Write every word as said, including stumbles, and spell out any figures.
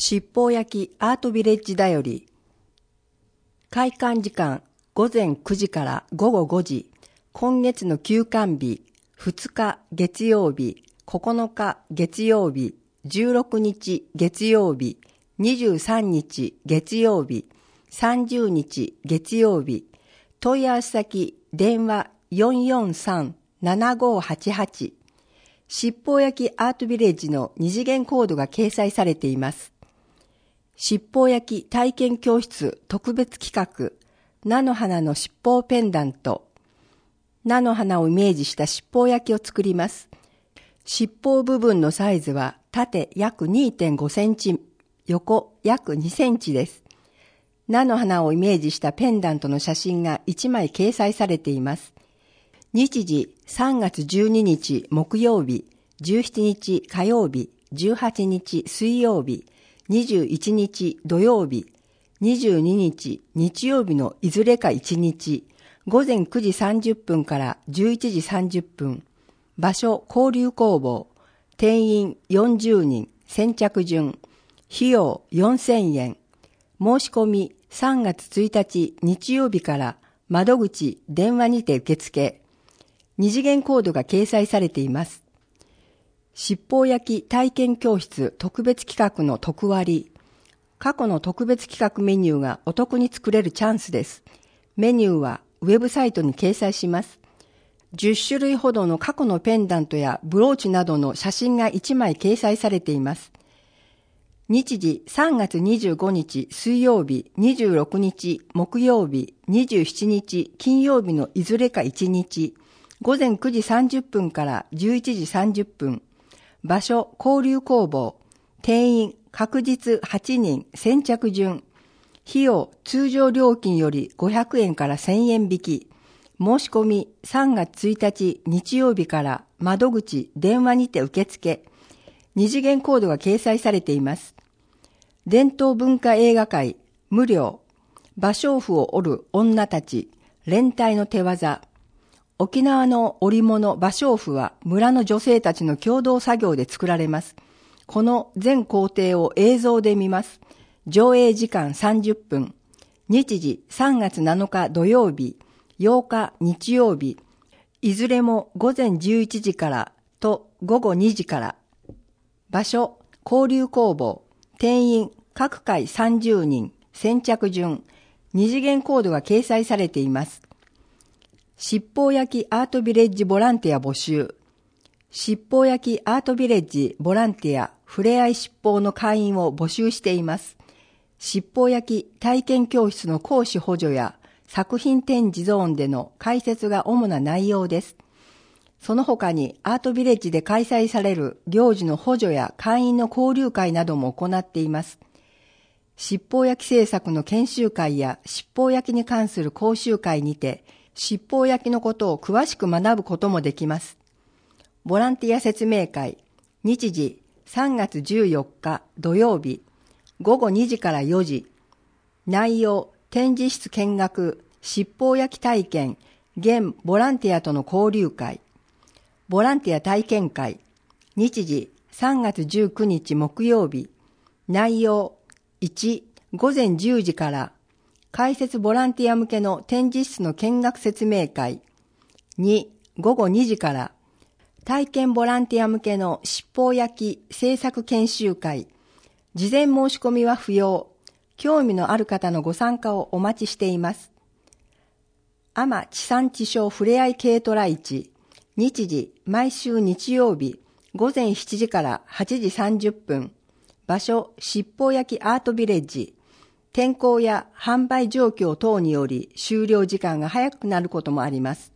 七宝焼きアートビレッジだより。開館時間午前くじから午後ごじ。今月の休館日、ふつか月曜日、ここのか月曜日、じゅうろくにち月曜日、にじゅうさんにち月曜日、さんじゅうにち月曜日。問い合わせ先電話 よんよんさん ななごはちはち。七宝焼きアートビレッジの二次元コードが掲載されています。七宝焼き体験教室特別企画、菜の花の七宝ペンダント。菜の花をイメージした七宝焼きを作ります。七宝部分のサイズは縦約 にてんごセンチ、横約にセンチです。菜の花をイメージしたペンダントの写真がいちまい掲載されています。日時さんがつじゅうににち木曜日、じゅうしちにち火曜日、じゅうはちにち水曜日、にじゅういちにち土曜日、にじゅうににち日曜日のいずれかいちにち、午前くじさんじゅっぷんからじゅういちじさんじゅっぷん、場所交流工房、定員よんじゅうにん、先着順、費用よんせんえん、申し込みさんがつついたち日曜日から窓口電話にて受付、二次元コードが掲載されています。七宝焼き体験教室特別企画の特割。過去の特別企画メニューがお得に作れるチャンスです。メニューはウェブサイトに掲載します。じゅっしゅるいほどの過去のペンダントやブローチなどの写真がいちまい掲載されています。日時さんがつにじゅうごにち水曜日、にじゅうろくにち木曜日、にじゅうしちにち金曜日のいずれかいちにち、午前くじさんじゅっぷんからじゅういちじさんじゅっぷん、場所交流工房、定員確実はちにん、先着順、費用通常料金よりごひゃくえんからせんえん引き、申し込みさんがつついたち日曜日から窓口電話にて受付、二次元コードが掲載されています。伝統文化映画会無料、芭蕉布を織る女たち、連帯の手技。沖縄の織物芭蕉布は村の女性たちの共同作業で作られます。この全工程を映像で見ます。上映時間さんじゅっぷん。日時さんがつなのか土曜日、ようか日曜日。いずれも午前じゅういちじからと午後にじから。場所、交流工房。定員、各回さんじゅうにん。先着順。二次元コードが掲載されています。七宝焼きアートビレッジボランティア募集。七宝焼きアートビレッジボランティアふれあい七宝の会員を募集しています。七宝焼き体験教室の講師補助や作品展示ゾーンでの解説が主な内容です。その他にアートビレッジで開催される行事の補助や会員の交流会なども行っています。七宝焼き制作の研修会や七宝焼きに関する講習会にて、七宝焼きのことを詳しく学ぶこともできます。ボランティア説明会、日時さんがつじゅうよっか土曜日、ごごにじからよじ。内容、展示室見学、七宝焼き体験、現ボランティアとの交流会。ボランティア体験会、日時さんがつじゅうくにち木曜日。内容、いち、ごぜんじゅうじから、開設ボランティア向けの展示室の見学説明会。に、ごごにじから、体験ボランティア向けの七宝焼き制作研修会。事前申し込みは不要。興味のある方のご参加をお待ちしています。海士地産地消ふれあい軽トラ市。日時、毎週日曜日、ごぜんしちじからはちじさんじゅっぷん。場所、七宝焼きアートビレッジ。天候や販売状況等により終了時間が早くなることもあります。